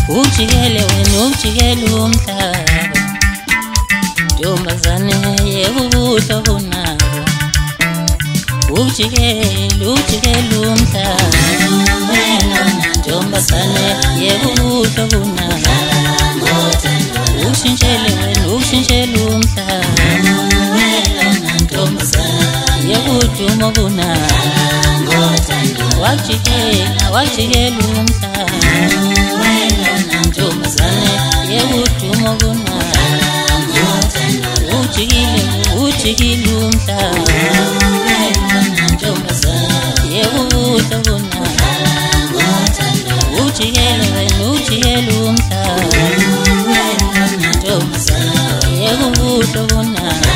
ujikele wena ujikele umhlaba ntombazane yekubuhle obunabo ujikele umhlaba ntombazane yekubuhle obunabo ushintshele wena ushintshele umhlaba ntombazane yekuduma obunabo wajikela umhlaba ntombazane yekuduma obunabo ujikile umhlaba ntombazane yekubuhle obunabo ujikele wena ujikele umhlaba ntombazane yekubuhle obunabo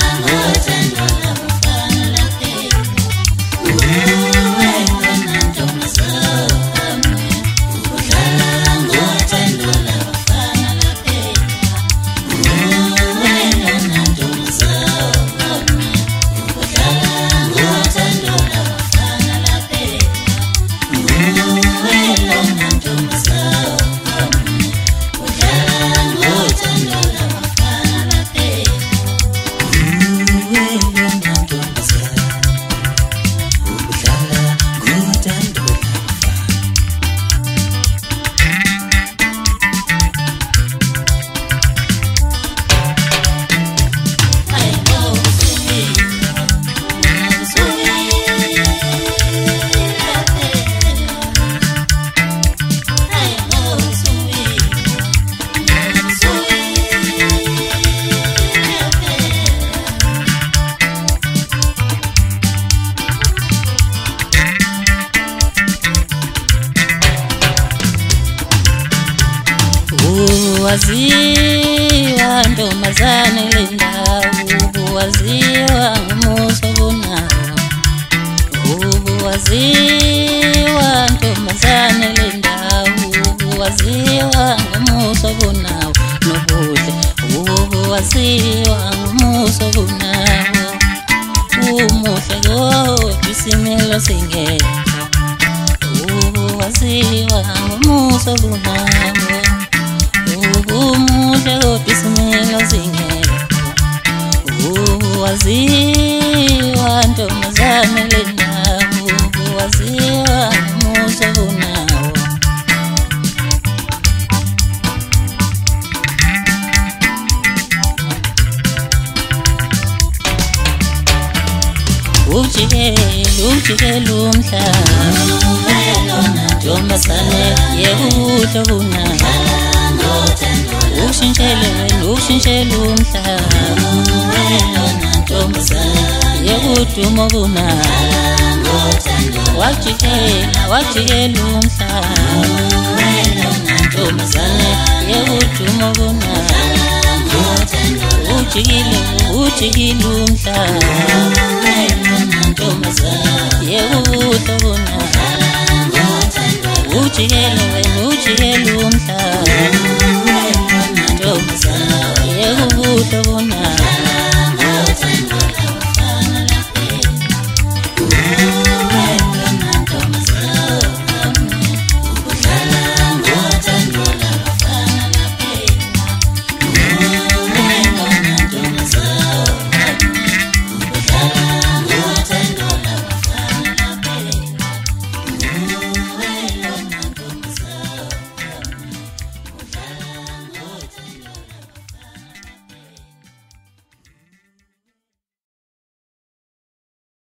waziwa ntombazane lendawo waziwa ngomuso obunabo waziwa ntombazane lendawo waziwa ngomuso obunabo nobuhle waziwa ngomuso obunabo umuhle kodwa isimilo singekho waziwa ngomuso obunabo umuhle kodwa isimilo singekho waziwa ntombazane lendawo waziwa ngomuso obunabo ujikele umhlaba ntombazane yekubuhle obunabo ushintshele wena ushintshele umhlaba ntombazane yekuduma obunabo wajikela umhlaba ntombazane yekuduma obunabo ujikile umhlaba ntombazane yekubuhle obunabo ujikele wena ujikele umhlaba